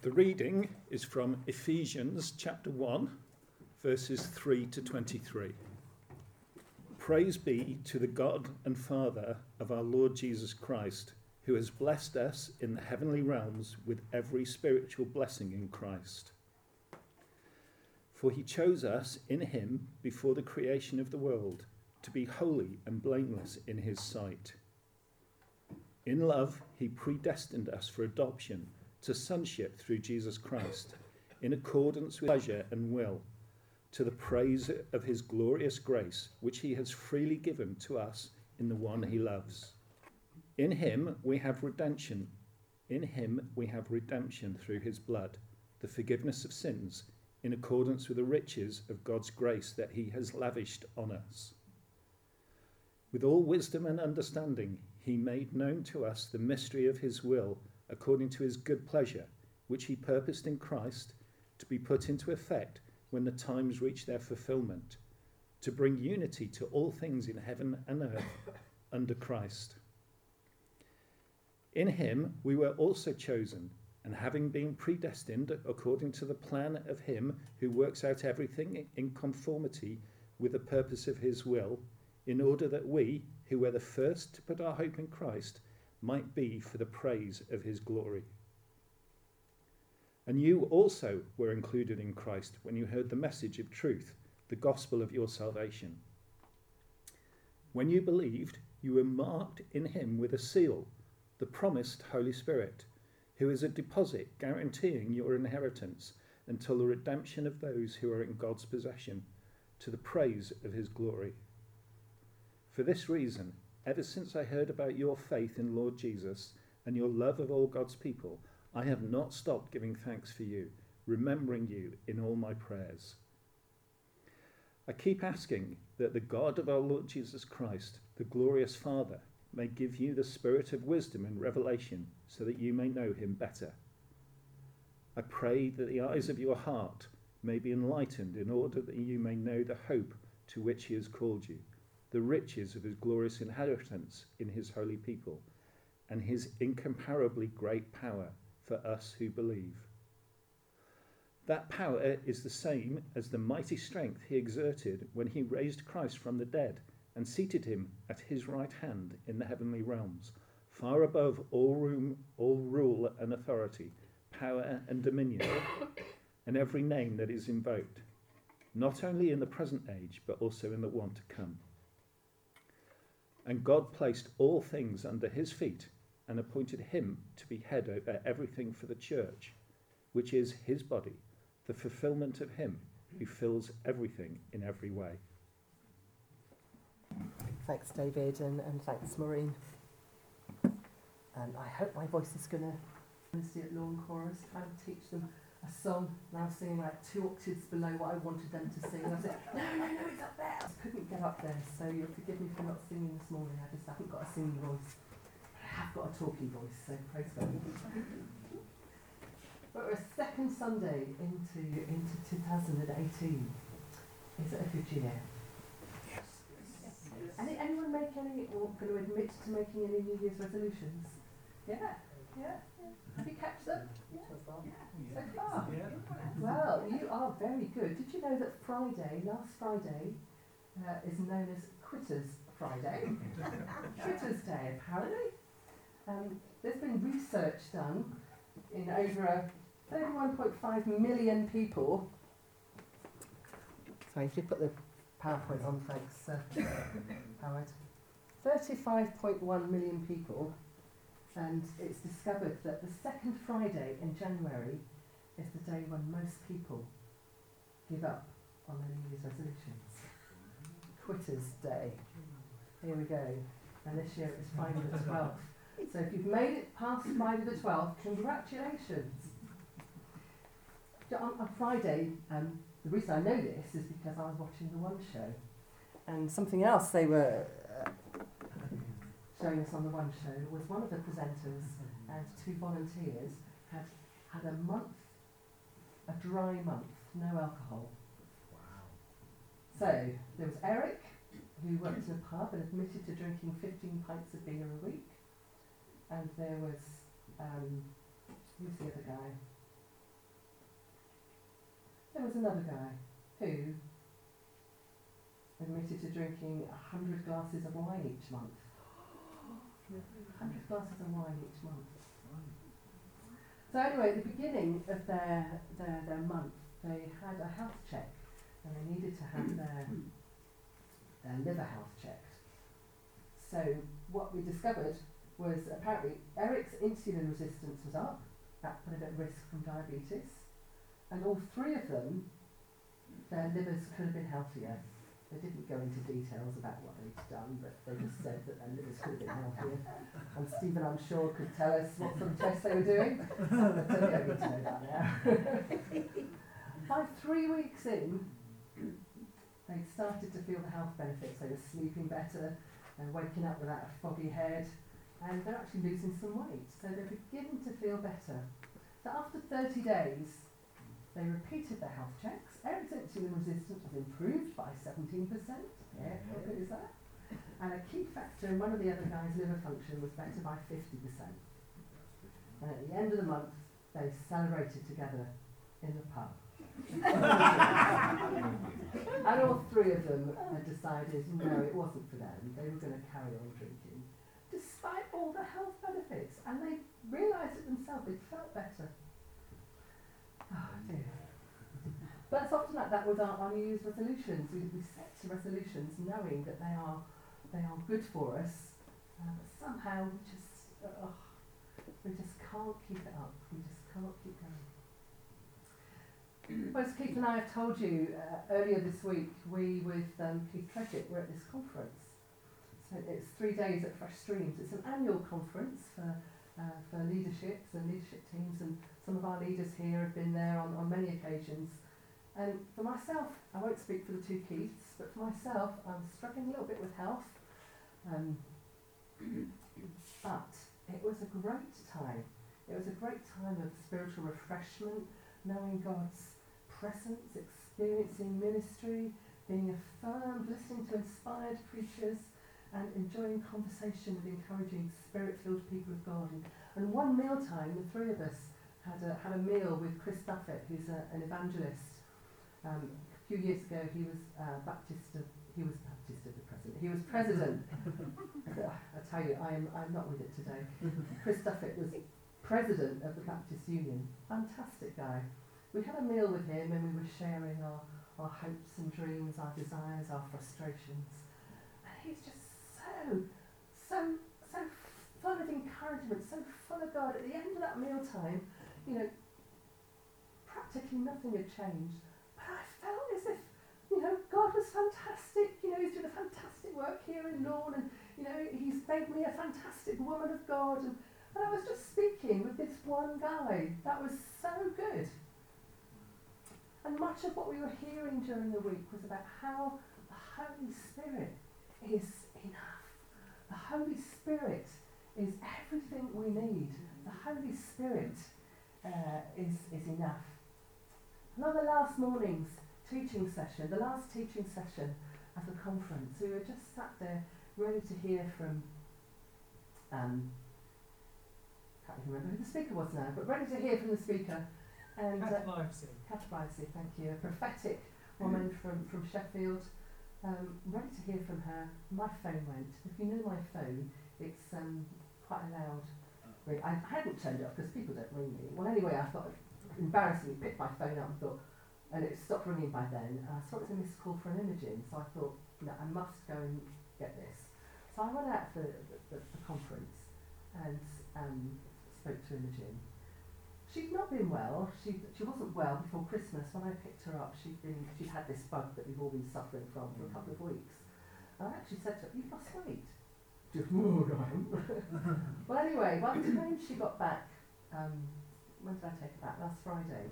The reading is from Ephesians chapter 1, verses 3 to 23. Praise be to the God and Father of our Lord Jesus Christ, who has blessed us in the heavenly realms with every spiritual blessing in Christ. For he chose us in him before the creation of the world to be holy and blameless in his sight. In love, he predestined us for adoption to sonship through Jesus Christ, in accordance with pleasure and will, to the praise of his glorious grace, which he has freely given to us in the one he loves. In him we have redemption. In him we have redemption through his blood, the forgiveness of sins, in accordance with the riches of God's grace that he has lavished on us. With all wisdom and understanding, he made known to us the mystery of his will, according to his good pleasure, which he purposed in Christ to be put into effect when the times reach their fulfillment, to bring unity to all things in heaven and earth under Christ. In him we were also chosen, and having been predestined according to the plan of him who works out everything in conformity with the purpose of his will, in order that we, who were the first to put our hope in Christ, might be for the praise of his glory. And you also were included in Christ when you heard the message of truth, the gospel of your salvation. When you believed, you were marked in him with a seal, the promised Holy Spirit, who is a deposit guaranteeing your inheritance until the redemption of those who are in God's possession, to the praise of his glory. For this reason, ever since I heard about your faith in Lord Jesus and your love of all God's people, I have not stopped giving thanks for you, remembering you in all my prayers. I keep asking that the God of our Lord Jesus Christ, the glorious Father, may give you the spirit of wisdom and revelation so that you may know him better. I pray that the eyes of your heart may be enlightened in order that you may know the hope to which he has called you, the riches of his glorious inheritance in his holy people, and his incomparably great power for us who believe. That power is the same as the mighty strength he exerted when he raised Christ from the dead and seated him at his right hand in the heavenly realms, far above all rule and authority, power and dominion, and every name that is invoked, not only in the present age, but also in the one to come. And God placed all things under his feet and appointed him to be head over everything for the church, which is his body, the fulfillment of him who fills everything in every way. Thanks, David, and thanks, Maureen. And I hope my voice is going to at Lawn Chorus, trying to teach them a song, and I was singing like 2 octaves below what I wanted them to sing. And I said, no, it's up there. I just couldn't get up there, so you'll forgive me for not singing this morning. I just haven't got a singing voice. I have got a talking voice, so praise God. But we're a second Sunday into 2018. Is it a good year? Yes. Anyone make any, or going to admit to making any New Year's resolutions? Yeah. Have you kept them? Yeah. So far. Yeah. Well, you are very good. Did you know that last Friday, is known as Quitters Friday? Quitters Day, apparently. There's been research done in over 31.5 million people. Sorry, if you put the PowerPoint on, thanks, Howard. 35.1 million people. And it's discovered that the second Friday in January is the day when most people give up on their New Year's resolutions. Quitters Day. Here we go. And this year it's Friday the 12th. So if you've made it past Friday the 12th, congratulations. On Friday, the reason I know this is because I was watching the One Show. And something else they were showing us on the One Show was one of the presenters and 2 volunteers had a dry month, no alcohol. Wow. So there was Eric, who worked in a pub and admitted to drinking 15 pints of beer a week. And there was, who's the other guy? There was another guy who admitted to drinking 100 glasses of wine each month. 100 glasses of wine each month. So anyway, at the beginning of their month, they had a health check, and they needed to have their liver health checked. So what we discovered was apparently Eric's insulin resistance was up, that put him at risk from diabetes, and all three of them, their livers could have been healthier. They didn't go into details about what they'd done, but they just said that their livers could have been healthier. And Stephen, I'm sure, could tell us what sort of tests they were doing. But we don't need to know that now. By 3 weeks in, they started to feel the health benefits. They were sleeping better and waking up without a foggy head, and they're actually losing some weight. So they're beginning to feel better. So after 30 days, they repeated their health checks. Eric's insulin resistance was improved by 17%. Yeah, how good is that? And a key factor in one of the other guys' liver function was better by 50%. And at the end of the month, they celebrated together in the pub. And all three of them had decided, no, it wasn't for them. They were going to carry on drinking, despite all the health benefits. And they realised it themselves. They felt better. Oh dear. But it's often like that with our New Year's resolutions. We set resolutions knowing that they are good for us, but somehow we just can't keep it up. We just can't keep going. Well, as Keith and I have told you earlier this week, we with Keith Tredget were at this conference. So it's 3 days at Fresh Streams. It's an annual conference for leaderships and leadership teams, and some of our leaders here have been there on many occasions. And for myself, I won't speak for the two Keiths, but for myself, I'm struggling a little bit with health. But it was a great time. It was a great time of spiritual refreshment, knowing God's presence, experiencing ministry, being affirmed, listening to inspired preachers, and enjoying conversation with encouraging spirit-filled people of God. And one mealtime, the three of us had a meal with Chris Duffett, who's an evangelist. A few years ago, he was president. I tell you, I'm not with it today. Chris Duffett was president of the Baptist Union. Fantastic guy. We had a meal with him, and we were sharing our hopes and dreams, our desires, our frustrations. And he's just so full of encouragement, so full of God. At the end of that mealtime, practically nothing had changed. But I felt as if, God was fantastic. He's doing a fantastic work here in Lorne, and, he's made me a fantastic woman of God. And I was just speaking with this one guy. That was so good. And much of what we were hearing during the week was about how the Holy Spirit is enough. The Holy Spirit is everything we need. The Holy Spirit is enough. And on the last morning's teaching session, the last teaching session at the conference, we were just sat there ready to hear from, can't even remember who the speaker was now, but ready to hear from the speaker. And Kath Livesey, thank you, a prophetic woman from Sheffield. Ready to hear from her. My phone went. If you know my phone, it's quite a loud ring. I hadn't turned it off because people don't ring me. Well, anyway, I thought, embarrassingly, picked my phone up and thought, and it stopped ringing by then. I saw it was a missed call for an Imogen, so I thought, I must go and get this. So I went out for the conference and spoke to Imogen. She'd not been well. She wasn't well before Christmas. When I picked her up, she'd had this bug that we've all been suffering from for a couple of weeks. And I actually said to her, "You've lost weight." Just well, anyway, by the time she got back, when did I take her back? Last Friday.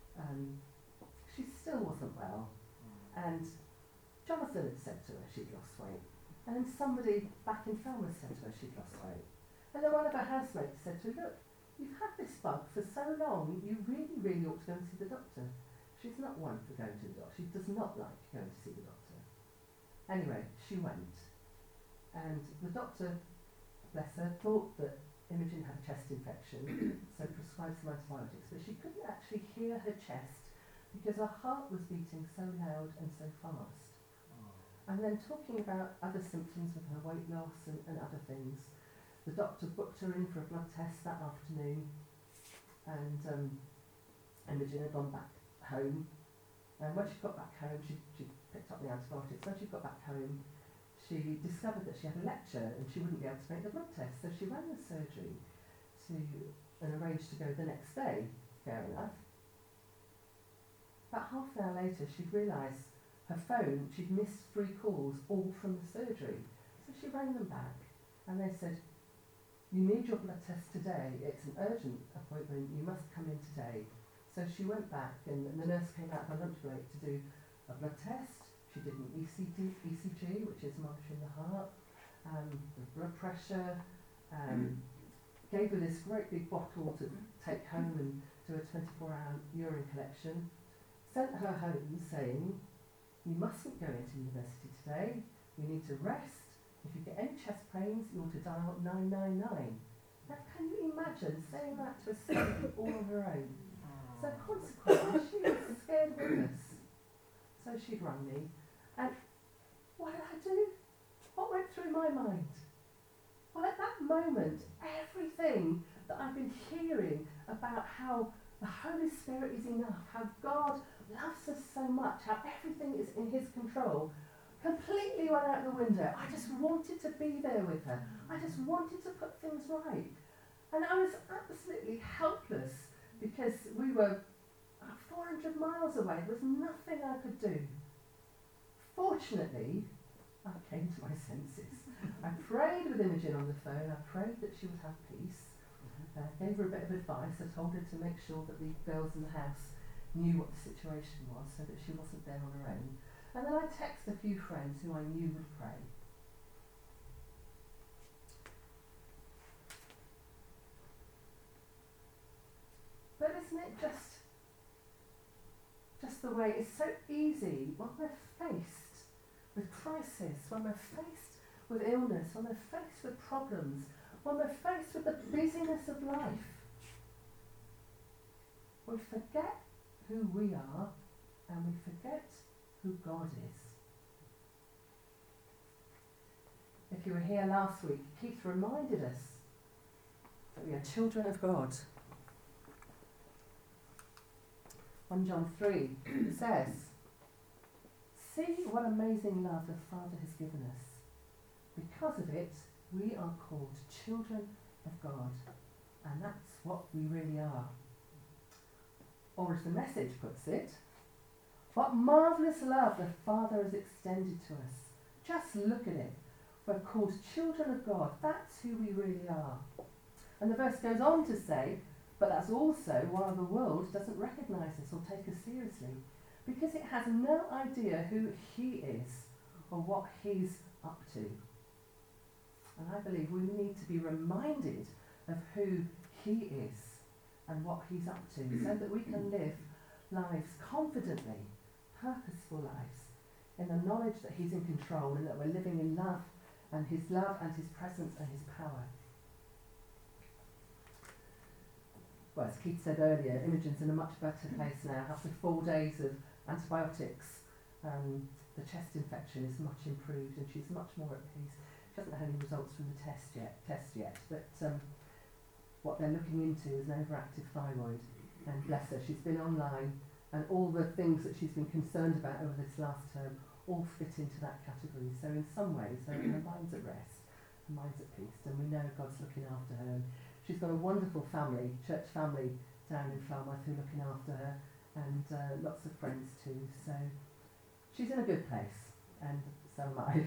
She still wasn't well, and Jonathan had said to her she'd lost weight, and then somebody back in Falmouth said to her she'd lost weight, and then one of her housemates said to her, "Look, you've had this bug for so long, you really, really ought to go and see the doctor." She's not one for going to the doctor. She does not like going to see the doctor. Anyway, she went, and the doctor, bless her, thought that Imogen had a chest infection, so prescribed some antibiotics, but she couldn't actually hear her chest because her heart was beating so loud and so fast. And then talking about other symptoms with her weight loss and other things. The doctor booked her in for a blood test that afternoon, and Imogen had gone back home. And when she got back home, she picked up the antibiotics. When she got back home, she discovered that she had a lecture and she wouldn't be able to make the blood test. So she rang the surgery and arranged to go the next day. Fair enough. About half an hour later, she'd realised her phone, she'd missed 3 calls, all from the surgery. So she rang them back and they said, "You need your blood test today. It's an urgent appointment. You must come in today." So she went back and the nurse came out of her lunch break to do a blood test. She did an ECG, which is monitoring the heart, the blood pressure, gave her this great big bottle to take home and do a 24-hour urine collection, sent her home saying, "You mustn't go into university today. You need to rest. If you get any chest pains, you ought to dial 999. Now, can you imagine saying that to a student all on her own? So consequently, she was scared witless. So she'd rung me, and what did I do? What went through my mind? Well, at that moment, everything that I've been hearing about how the Holy Spirit is enough, how God loves us so much, how everything is in His control, completely went out the window. I just wanted to be there with her. I just wanted to put things right. And I was absolutely helpless because we were 400 miles away. There was nothing I could do. Fortunately, I came to my senses. I prayed with Imogen on the phone. I prayed that she would have peace. Gave her a bit of advice. I told her to make sure that the girls in the house knew what the situation was so that she wasn't there on her own. And then I texted a few friends who I knew would pray. But isn't it just the way it's so easy when we're faced with crisis, when we're faced with illness, when we're faced with problems, when we're faced with the busyness of life, we forget who we are and we forget who God is. If you were here last week, Keith reminded us that we are children of God. 1 John 3 says, "See what amazing love the Father has given us. Because of it, we are called children of God." And that's what we really are. Or as the Message puts it, "What marvellous love the Father has extended to us. Just look at it. We're called children of God. That's who we really are." And the verse goes on to say, "But that's also why the world doesn't recognise us or take us seriously, because it has no idea who He is or what He's up to." And I believe we need to be reminded of who He is and what He's up to, so that we can live lives confidently, purposeful lives, in the knowledge that He's in control and that we're living in love and His presence and His power. Well, as Keith said earlier, Imogen's in a much better place now. After 4 days of antibiotics, the chest infection is much improved and she's much more at peace. She hasn't had any results from the test yet, but what they're looking into is an overactive thyroid. And bless her, she's been online, and all the things that she's been concerned about over this last term all fit into that category. So in some ways, her mind's at rest, her mind's at peace, and we know God's looking after her. And she's got a wonderful family, church family down in Falmouth who are looking after her, and lots of friends too. So she's in a good place, and so am I.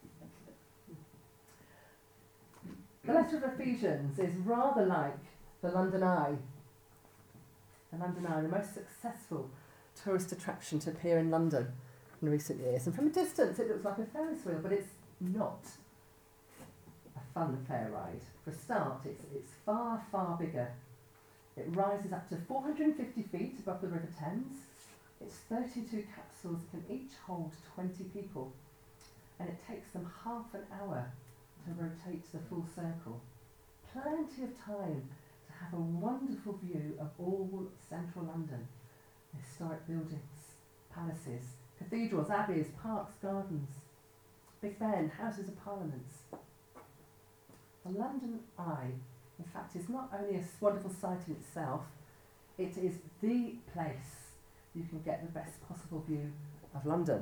The letter of Ephesians is rather like the London Eye. The London Eye, the most successful tourist attraction to appear in London in recent years. And from a distance it looks like a Ferris wheel, but it's not a fun fair ride. For a start, it's far, far bigger. It rises up to 450 feet above the River Thames. Its 32 capsules can each hold 20 people, and it takes them half an hour to rotate the full circle. Plenty of time to have a wonderful view of all central London. historic buildings, palaces, cathedrals, abbeys, parks, gardens, Big Ben, Houses of Parliaments. The London Eye, in fact, is not only a wonderful sight in itself, it is the place you can get the best possible view of London.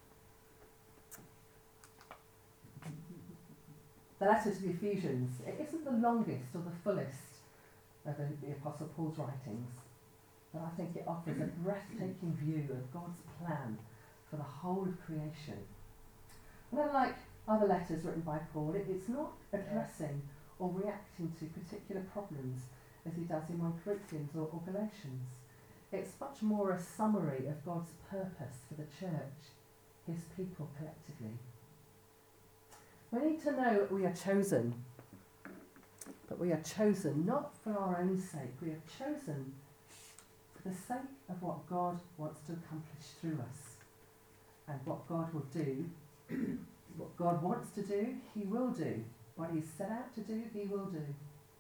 The letter to the Ephesians, it isn't the longest or the fullest of the Apostle Paul's writings, but I think it offers a breathtaking view of God's plan for the whole of creation. And unlike other letters written by Paul, it's not addressing or reacting to particular problems as he does in 1 Corinthians or Galatians. It's much more a summary of God's purpose for the church, his people collectively. We need to know we are chosen, but we are chosen not for our own sake. We are chosen for the sake of what God wants to accomplish through us. And what God will do, what God wants to do, he will do. What he's set out to do, he will do.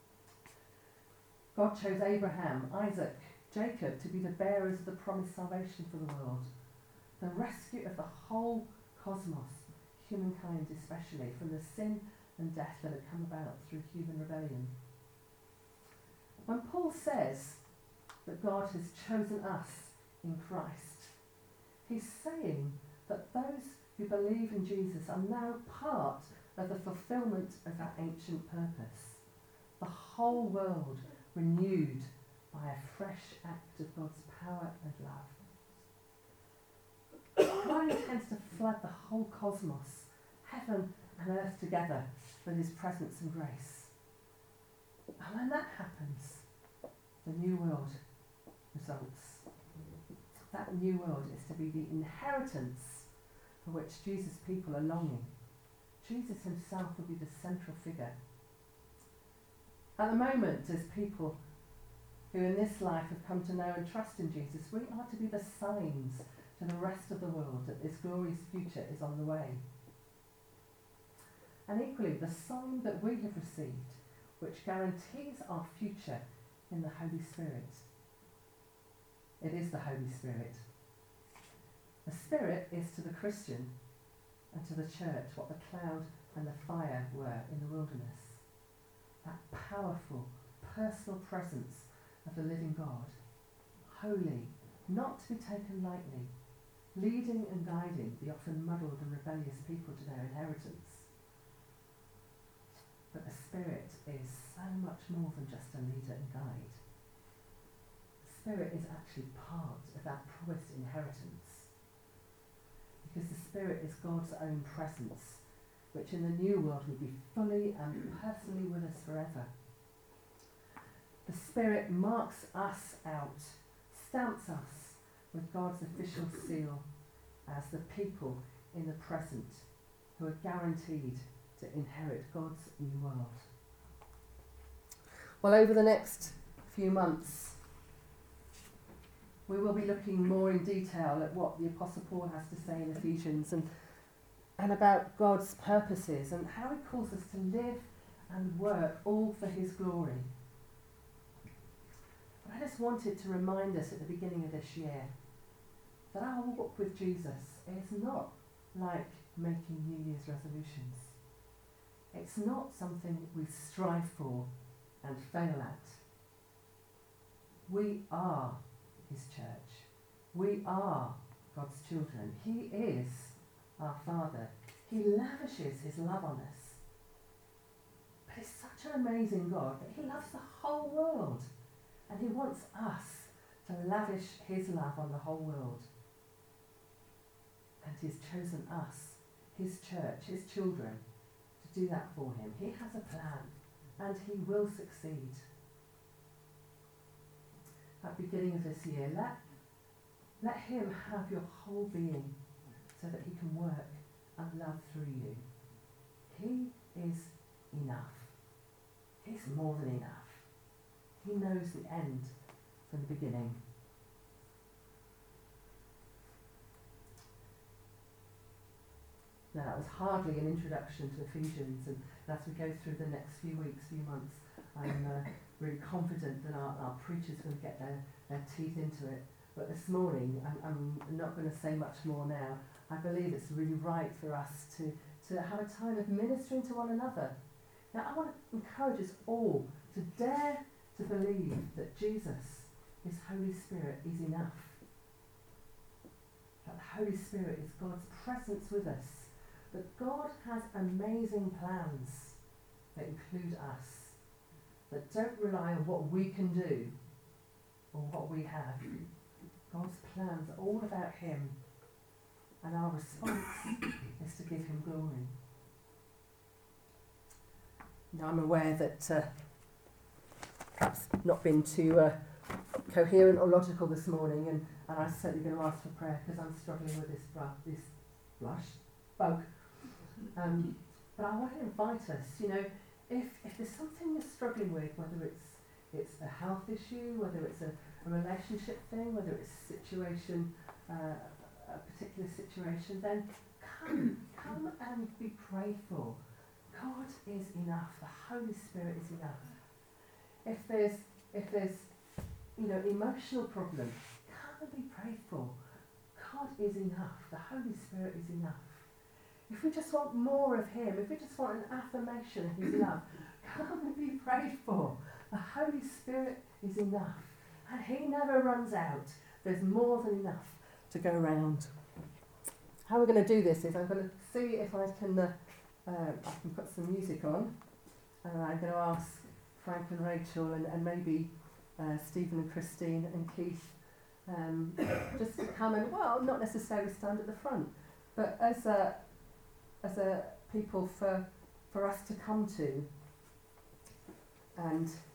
God chose Abraham, Isaac, Jacob to be the bearers of the promised salvation for the world, the rescue of the whole cosmos, humankind especially, from the sin and death that had come about through human rebellion. When Paul says that God has chosen us in Christ, he's saying that those who believe in Jesus are now part of the fulfilment of that ancient purpose. The whole world renewed by a fresh act of God's power and love. God intends to flood the whole cosmos, heaven and earth together, with his presence and grace. And when that happens, the new world results. That new world is to be the inheritance for which Jesus' people are longing. Jesus himself will be the central figure. At the moment, as people who in this life have come to know and trust in Jesus, we are to be the signs to the rest of the world that this glorious future is on the way. And equally, the sign that we have received, which guarantees our future in the Holy Spirit. It is the Holy Spirit. The Spirit is to the Christian and to the church what the cloud and the fire were in the wilderness. That powerful, personal presence of the living God, holy, not to be taken lightly, leading and guiding the often muddled and rebellious people to their inheritance. But the Spirit is so much more than just a leader and guide. The Spirit is actually part of that promised inheritance, because the Spirit is God's own presence, which in the new world will be fully and personally with us forever. The Spirit marks us out, stamps us with God's official seal as the people in the present who are guaranteed to inherit God's new world. Well, over the next few months, we will be looking more in detail at what the Apostle Paul has to say in Ephesians and about God's purposes and how he calls us to live and work all for his glory. But I just wanted to remind us at the beginning of this year that our walk with Jesus is not like making New Year's resolutions. It's not something we strive for and fail at. We are his church. We are God's children. He is our Father. He lavishes his love on us. But he's such an amazing God that he loves the whole world. And he wants us to lavish his love on the whole world. And he's chosen us, his church, his children, to do that for him. He has a plan, and he will succeed. At the beginning of this year, let him have your whole being so that he can work and love through you. He is enough. He's more than enough. He knows the end from the beginning. Now, that was hardly an introduction to Ephesians, and as we go through the next few weeks, few months, I'm really confident that our preachers will get their teeth into it. But this morning, I'm not going to say much more now. I believe it's really right for us to have a time of ministering to one another. Now, I want to encourage us all to dare to believe that Jesus, His Holy Spirit, is enough. That the Holy Spirit is God's presence with us. That God has amazing plans that include us, that don't rely on what we can do or what we have. God's plans are all about Him, and our response is to give Him glory. Now, I'm aware that perhaps not been too coherent or logical this morning, and I'm certainly going to ask for prayer because I'm struggling with this bug. But I want to invite us, if there's something you're struggling with, whether it's a health issue, whether it's a relationship thing, whether it's a situation, a particular situation, then come and be prayed for. God is enough. The Holy Spirit is enough. If there's emotional problems, come and be prayed for. God is enough. The Holy Spirit is enough. If we just want more of Him, if we just want an affirmation of His love, come and be prayed for. The Holy Spirit is enough. And He never runs out. There's more than enough to go around. How we're going to do this is I'm going to see if I can put some music on. And I'm going to ask Frank and Rachel and maybe Stephen and Christine and Keith just to come and, well, not necessarily stand at the front, but as a people for us to come to and